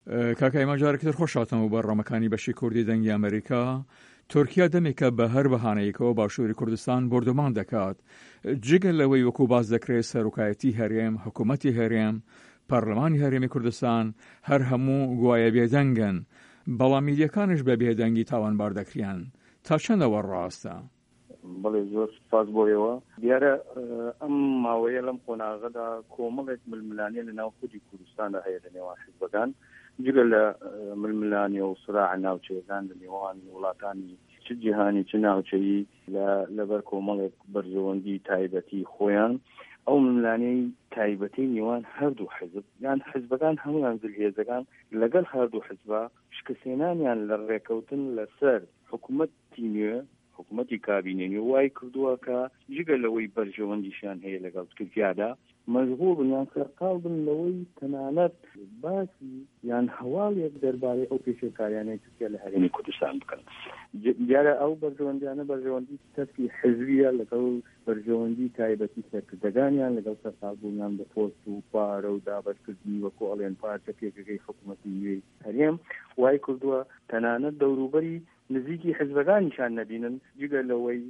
کاکای ماجارێکتر خۆشاتەوە بەڕەمەکانی بەشی کوردی دەنگی ئەمریکا تورکیا دەمێکە بە هەر بەهانەیەکەوە باشووری کوردستان بردومان دەکات جگە لەوەی وەکو باز دەکرێت سەرۆکایەتی هەرێم حکوومەتی هەرێم پەرلەمانی هەرێمی کوردستان هەر هەموو گوایە بێدەنگن بەڵام میدیەکانش بە بێدەنگی تاوانبار دەکریان تا چەندەوە ڕاستە؟ بەڵێ زۆر سپاس بۆیەوە دیارە ئەم ماوەیە لەم قۆناغەدا کۆمەڵێک ململانیە لە ناو خودی کوردستاندا هەیە لە نێوان حیزبەکان جگە لە ململانیە و سراع ناوچەیەکان لە نێوان وڵاتانی چ جیهانی چ ناوچەیی لەبەر کۆمەڵێک بەرژەوەندی تایبەتی خۆیان ئەو ململانەی تایبەتی نێوان هەردوو حیزب یان حیزبەکان هەمویان زلهێزەکان لەگەڵ هەردوو حیزبە شکستێنانیان لە ڕێکەوتن لەسەر حکوومەتی نوێ حکوومەتی کابینێنی وای کردووە کە جگە لەوەی بەرژەوەندیشیان هەیە لەگەڵ تورکیادا مەجبوور بن یان سەرقاڵ بن لەوەی تەنانەت باسی یان هەواڵێک دەربارەی ئەو پێشێکاریانەی تورکیا لە هەرێمی کوردستان بکەن دیارە ئەو بەرژەوەندیانە بەرژەوەندی تەرکی حزبیە لەگەڵ بەرژەوەندی تایبەتی سەرکردەکانیان لەگەڵ سەرقاڵبوونیان بە پۆست و پارە و دابەشکردنی وەکو ئەڵێن پارچە پێکەکەی حکوومەتی نوێی هەرێم وای کردووە تەنانەت دەوروبەری نزیکی حزبەکانیشان نەبینن جگە لەوەی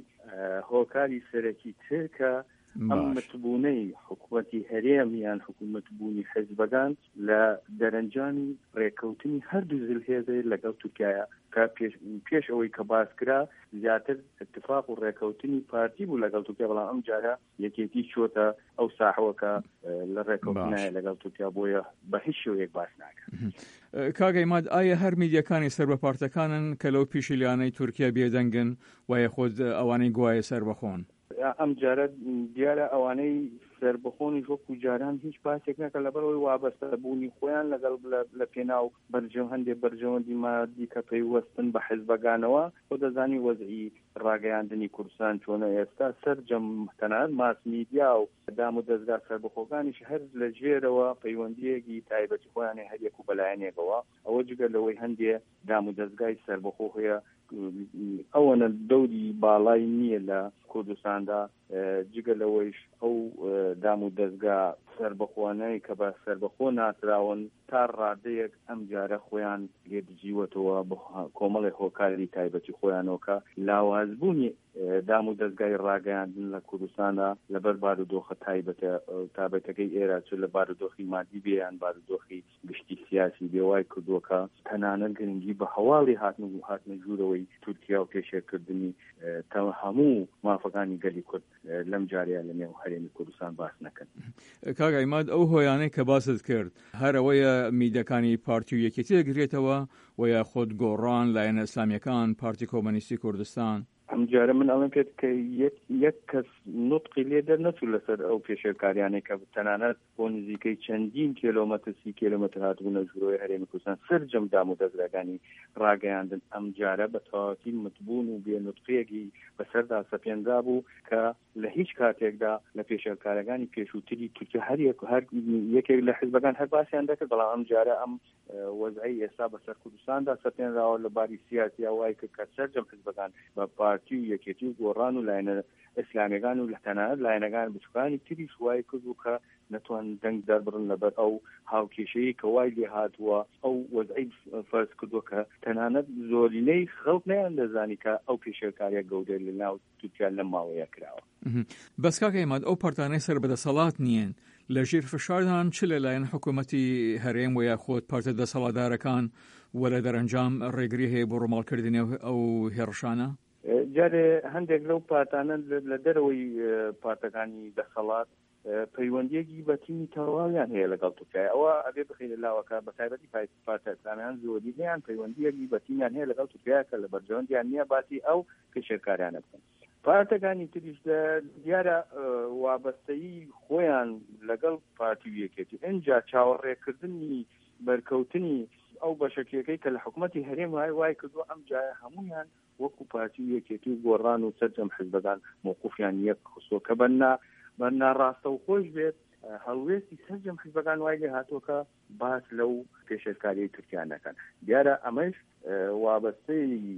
هۆکاری سەرەکی ترکە ئەم متبوونەی حکوومەتی هەرێم یان حکوومەتبوونی حزبەکان لە دەرەنجامی ڕێکەوتنی هەردوو زلهێزەی لەگەڵ تورکایە کە پێش ئەوەی کە باسکرا زیاتر اتفاق و ڕێکەوتنی پارتی بوو لەگەڵ تورکیا بەڵام ئەم جارە یەکێتی چۆتە ئەو ساحەوەکە لە ڕێکەوتنایە لەگەڵ تورکیا بۆیە بە هیچ شێوەیەک باس ناکات. کاگەی ماد ئایا هەر میدیەکانی سەر بە پارتەکانن کە لەو پیشیلیانەی تورکیا بێدەنگن وایە خۆت ئەوانەی گوایە سەر بەخۆن؟ ئەم جارە دیارە ئەوانەی سەربەخۆنی وەکو جاران هیچ باسێک نەکە لەبەرەوەی وابەستە بوونی خۆیان لەگەڵ لە پێناو هەندێک بەرژەوەندی مادی کە پەیوەستن بە حیزبەکانەوە خۆ دەزانی وەزعی ڕاگەیاندنی کوردستان چۆنە ئێستا سەرجەم تەنانەت ماس میدیا و دام و دەستگا سەربەخۆکانیش هەر لە ژێرەوە پەیوەندیەکی تایبەتی خۆیانی هەریەک و بەلایەنێکەوە ئەوە جگە لەوەی هەندێ دام و دەستگای سەربەخۆ هەیە ئەوەنە دەوری باڵای نییە لە کوردستاندا جگە لەوەیش ئەو دام و دەستگا سەربەخۆانەی کە بە سەربەخۆ ناتراون تا ڕادەیەک ئەم جارە خۆیان لێدژیوەتەوە بە کۆمەڵی هۆکاری تایبەتی خۆیانەوە کە لاوازبوونی دام و دەستگای ڕاگەیاندن لە کوردستاندا لەبەر بارودۆخە تایبەتەکەی ئێرە چ لە بارودۆخی مادی بێیان بارودۆخی گشتی سیاسی بێوای کردووەکە تەنانەت گرنگی بە هەواڵی هاتنە ژوورەوەی تورکیا و پێشێکردنی هەموو مافەکانی گەلی کورد لەم جارەیە لە نێو هەرێمی کوردستان باس نەکەن. کاگای ماد ئەو هۆیانەی کە باست کرد هەرەوەیە میدەکانی پارتی و یەکێتی دەگرێتەوە و یا خۆت گۆڕان لایەنە ئیسلامیەکان پارتی کۆمۆنیستی کوردستان ئەم جارە من ئەڵێم پێت کە یەک کەس نوتقی لێ دەرنەچوو لەسەر ئەو پێشێکاریانەی کە تەنانەت بۆ نزیکەی چەندین کیلۆمەتر 30 کیلۆمەتر هاتبوونە ژوورەوەی هەرێمی کوردستان سەرجەم دام و دەستگاکانی ڕاگەیاندن ئەم جارە بە تەواوەتی متبوون و بێ نوتقەیەکی بەسەردا سەپێندا بوو کە لە هیچ کاتێکدا لە پێشێکارەکانی پێشووتری تورکیا هەر یەکێک لە حیزبەکان هەر باسییان دەکرد بەڵام ئەم جارە ئەم وەزعی ئێستا بەسەر کوردستاندا سەپێنراوە لە باری سیاسی وای کە سەرجەم حیزبەکان بە پارتی و یەکێتی و گۆڕان و لایەنە ئیسلامیەکان و لە تەنانەت لایەنەکان بچووکانی تریش وای کردو کە نەتوان دەنگ دەربڕن لەبەر ئەو هاوکێشەیە کە وای لێ هاتووە ئەو وەزعی فەرز کردووە کە تەنانەت زۆرینەی خەڵک نەیان دەزانی کە ئەو پێشێکاریە گەورە لە ناو تورکیا لەم ماوەیە کراوە. بەس کاکەی ماد ئەو پارتانەی سەر بەدەسەڵات نیەن لە ژێر فشاردان چ لەلایەن حکوومەتی هەرێم و یاخۆت پارتە دەسەڵاتدارەکان وە لە دەرەنجام ڕێگری هەیە بۆ ڕۆماڵکردنی ئەو هێڕشانە؟ جارێ هەندێک لەو پارتانە لە دەرەوەی پارتەکانی دەسەڵات پەیوەندیەکی بەتیمی تەواویان هەیە لەگەڵ تورکیا ئەوە ئەبێ بخینە لاوەکە بە تایبەتی پارتە ئیسلامیان زۆری نیان پەیوەندیەکی بەتیمیان هەیە لەگەڵ تورکیا کە لە بەرژەوەندیان نییە باسی ئەو پێشێکاریانە بکەن. پارتەکانی تریش دیارە وابەستەیی خۆیان لەگەڵ پارتی و یەکێتی ئەنجا چاوەڕێکردنی بەرکەوتنی ئەو بەشەکێکەی کە لە حکوومەتی هەرێم وای کردووە ئەم جایە هەمویان وەکو پارتی و یەکێتی و گۆڕان و سەرجەم حیزبەکان موقوفیان یەک خستووە کە بە ناڕاستە و خۆش بێت هەڵوێستی سەرجەم حیزبەکان وای لێ هاتووە باس لەو پێشێکاریی تورکیا نەکەن. دیارە ئەمەش وابەستەی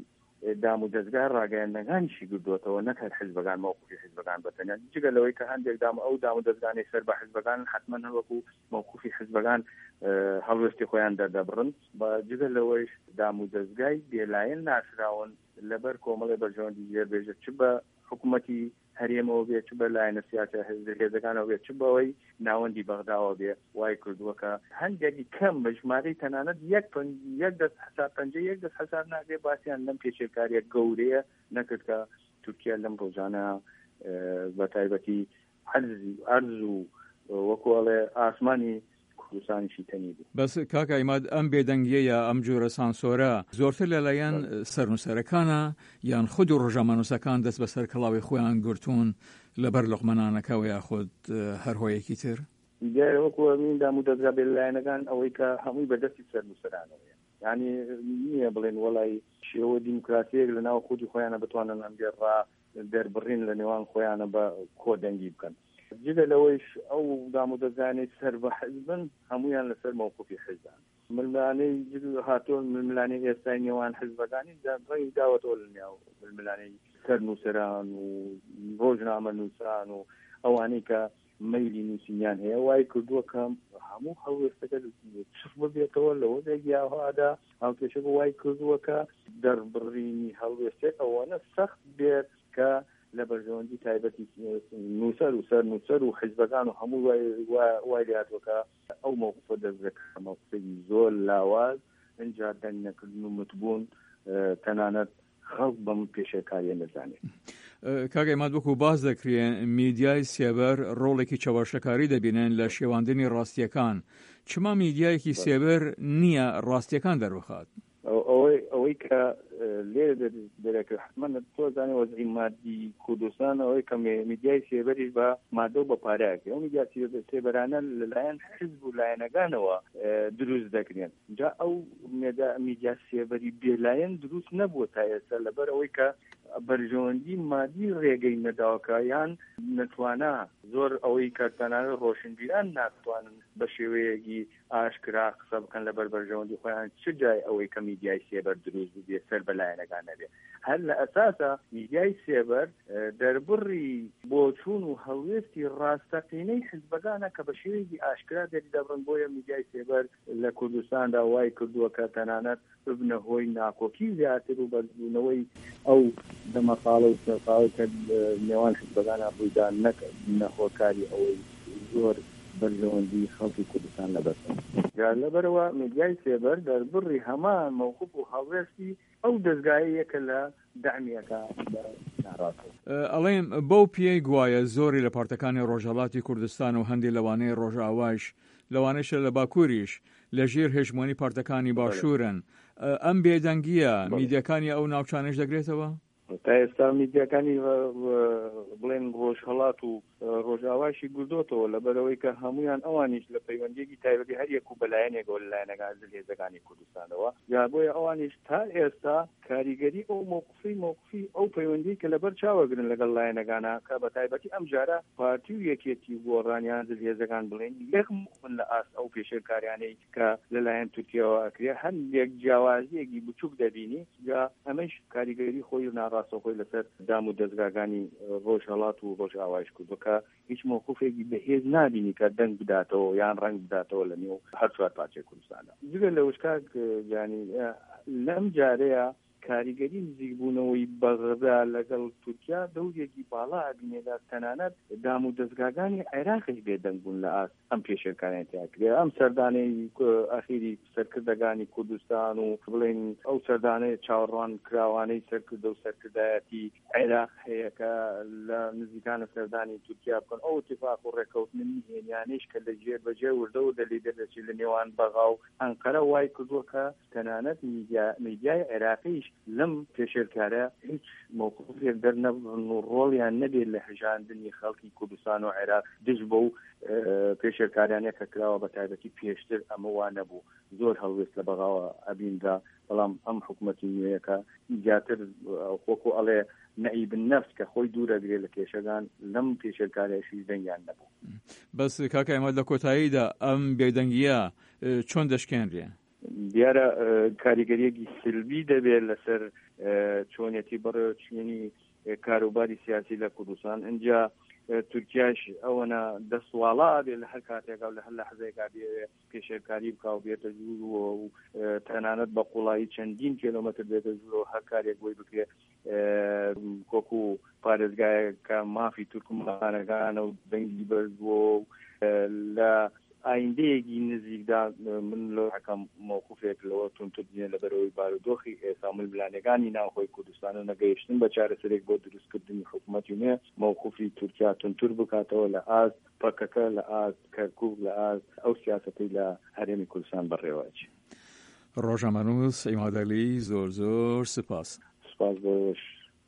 دام و دەستگای ڕاگەیاندنەکانیشی گردووەتەوە نەکات حیزبەکان موقفی حیزبەکان بەتەنیا جگە لەوەی کە هەندێک دام و دەستگانی سەر بە حیزبەکان حتمما هەوەکو موقفی حیزبەکان هەڵوێستی خۆیان دەردەبڕن بە جگە لەوەیش دام و دەستگای بێلایەن ناسراون لەبەر کۆمەڵی بەرژەوەندی جێبێژە چ بە حکوومەتی هەرێمەوە بێت چ بە لایەنە سیاسە هێزەکانەوە بێت چ بەوەی ناوەندی بەغداوە بێ وای کردووە کە هەندێکی کەم بە ژمارەی تەنانەت یەک دەست حساب پەنجە یەک دەست حساب ناکرێت باسییان لەم پێشێکاریە گەورەیە نەکرد کە تورکیا لەم ڕۆژانە بە تایبەتی عەرز و وەکوڵێ ئاسمانی کوردستانیشی تەنی بوو. بەس کاکە ئیماد ئەم بێدەنگیەیە ئەم جۆرە سانسۆرە زۆرتر لەلایەن سەرنووسەرەکانە یان خود و ڕۆژەمانووسەکان دەست بەسەر کەڵاوی خۆیان گرتوون لەبەر لوقمەنانەکەەوە یاخود هەر هۆیەکی تر؟ دیارە وەکو من دام و دەستگا بێلایەنەکان ئەوەی کە هەمووی بەدەستی سەرنووسەرانەوەیە یعنی نییە بڵێن وەڵی شێوە دیموکراسیەک لەناو خودی خۆیانە بتوانن ئەمجێڕا دەربڕین لە نێوان خۆیانە بە کۆدەنگی بکەن. جگە لەوەیش ئەو دام و دەزانێت سەر بە حزبن هەمویان لەسەر موقفی حزبان ململانەی هاتۆن ململانەی ئێستای نێوان حزبەکانی ڕێی داوەتەوە لە نێو ململانەی سەرنووسەران و ڕۆژنامە نووسان و ئەوانەی کە مەیلی نووسینیان هەیە وای کردووە کە هەموو هەڵوێستەکە چف ببێتەوە لەوە دەگیاهادا هاوکێشە وای کردووە کە دەربڕینی هەڵوێستێک ئەوانە سەخت بێت کە لە بەرژەوەندی تایبەتی نووسەر و سەر نووسەر و حیزبەکان و هەموو وای لاتوەکە ئەو موقفە دەستەکە موقفی زۆر لاواز ئەنجا دەنگ نەکردن و متبوون تەنانەت خەڵک بەم پێشێکاریە نەزانێت. کاگەی ماد وەکو باز دەکرێن میدیای سێبەر ڕۆڵێکی چاوەشەکاری دەبینێن لە شێواندنی ڕاستیەکان چما میدیایەکی سێبەر نییە ڕاستیەکان دەربخات ئەوەی کە لێرە دەرەکە حتمما تۆزانێ وەزعی مادی کوردستان ئەوەی کە میدیای سێبەریش بە مادە و بە پارەیەکە ئەو میدیا سێبەرانە لەلایەن حزب و لایەنەکانەوە دروست دەکرێن جا ئەو میدیا سێبەری بێلایەن دروست نەبووە تا ئێستا لەبەر ئەوەی کە بەرژەوەندی مادی ڕێگەی نەداوەکە یان نەتوانە زۆر ئەوەی کارتانانە ڕۆشنبیران ناتوانن بە شێوەیەکی ئاشکرا قسە بکەن لەبەر بەرژەوەندی خۆیان چ جای ئەوەی کە میدیای سێبەر دروست بێ سەر بەلایەنەکان نەبێ هەر لە ئەساسا میدیای سێبەر دەربڕی بۆچوون و هەڵوێستی ڕاستەقینەی حزبەکانە کە بە شێوەیەکی ئاشکرا دەری دەبڕن بۆیە میدیای سێبەر لە کوردستاندا وای کردووە کە تەنانەت ببنە هۆی ناکۆکی زیاتر و بەرزبوونەوەی ئەو دەمەقاڵە و سەرقاڵەکە نێوان حزبەکانە بوویدان نەخۆکاری ئەوەی زۆر بەرژەوەندی خەڵکی کوردستان لەبەرن لەبەرەوە میدیای سێبەر دەربڕی هەمان موقف و هەڵوێستی ئەو دەستگایەکە لە دامیەکە ئەڵێم بەو پێی گوایە زۆری لە پارتەکانی ڕۆژهەڵاتی کوردستان و هەندی لەوانەی ڕۆژئاوایش لەوانەشە لە باکووریش لە ژێر هێژمۆنی پارتەکانی باشوورن ئەم بێدەنگیە میدیەکانی ئەو ناوچانش دەگرێتەوە؟ تا ئێستا میدیەکانی بڵێن ڕۆژهەڵات و ڕۆژئاوایشی گردۆتەوە لەبەرەوەی کە هەمویان ئەوانیش لە پەیوەندیەکی تایبەتی هەر یەک و بەلایەنێکەوە لەلایەنەکان هێزەکانی کوردستانەوە یا بۆیە ئەوانیش تا ئێستا کاریگەری ئەو موقفی ئەو پەیوەندی کە لەبەر چاوەگرن لەگەڵ لایەنەکانە کە بە تایبەتی ئەم جارە پارتی و یەکێتی گۆڕانیان هێزەکان بڵێن یەکمن لە ئاس ئەو پێشێرکاریانەی کە لەلایەن تورکیاوە ئەکرێ هەندێک جیاوازیەکی بچووک دەبینی یا ئەمەش کاریگەری خۆی و ڕاستەخۆی لەسەر دام و دەستگاکانی ڕۆژهەڵات و ڕۆژئاوایش کردو کە هیچ موقفێکی بەهێز نبینی کە دەنگ بداتەوە یان ڕەنگ بداتەوە لە نێو هەر چوار پارچەی کوردستانە جگە لە وشکاک ینی لەم جارەیە کاریگەری نزیکبوونەوەی بەغدا لەگەڵ تورکیا دەورێکی باڵا ئەبینێدا تەنانەت دام و دەستگاکانی عێراقی بێدەنگ بوون لە ئاست ئەم پێشەکانیان تیاکرێ ئەم سەردانەی ئەخیری سەرکردەکانی کوردستان و بڵێن ئەو سەردانەی چاوەڕوان کراوانەی سەرکردە و سەرکردایەتی عێراق هەیە کە لە نزیکانە سەردانی تورکیا بکەن ئەو اتفاق و ڕێکەوتنی هێنیانەیش کە لە جێبەجێ وردە و دەلی دەرەچی لە نێوان بەغا و ئەنقەرە وای کردووە کە تەنانەت میدیای عێراقیش لەم پێشێرکارە هیچ موقفێک دەرنەبڕن و ڕۆڵیان نەبێت لە هەژاندنی خەڵکی کوردستان و عێراق دژ بە و پێشێرکاریانەیە کە کراوە بە تایبەتی پێشتر ئەمە وا نەبوو زۆر هەڵوێست لە بەغاوە ئەبیندا بەڵام ئەم حکوومەتی نوێیەکە جاتر خۆکو ئەڵێ نەئیب نەفس کە خۆی دوورەگرێت لە کێشەکان لەم پێشێرکاریەشی دەنگیان نەبوو. بەس کاکە ئەمە لە کۆتاییدا ئەم بێدەنگیە چۆن دەشکێنرێ؟ دیارە کاریگەریەکی سلبی دەبێت لەسەر چۆنیەتی بەڕێوەچوونی کاروباری سیاسی لە کوردستان. اینجا تورکیاش ئەوەنە دەسواڵا بێت لە هەر کاتێکا و لە هەر لەحزێکا بێ پێشێرکاری بکا و بێتە ژوورەوە و تەنانەت بە قوڵایی چەندین کیلۆمەتر بێتە ژوورەوە هەر کارێک بۆی بکرێ کۆکو پارێزگایەکە مافی تورکمانەکانە و دەنگی بەردبووە و لە ئایندەیەکی نزیکدا من لە حەکەم موقوفێک لەوە تونتر بینێ لەبەرەوەی بارودۆخی ئێستا ململانەکانی ناوخۆی کوردستانە نەگەیشتن بە چارەسەرێک بۆ دروستکردنی حکوومەتی نوێ موقوفی تورکیا تونتر بکاتەوە لە ئاز پەکەکە لە ئاز کەرکوب لە ئاز ئەو سیاسەتەی لە هەرێمی کوردستان بەڕێوەچی. ڕۆژەمەنووس ئیمادەلی زۆر سپاس. سپاس بۆش.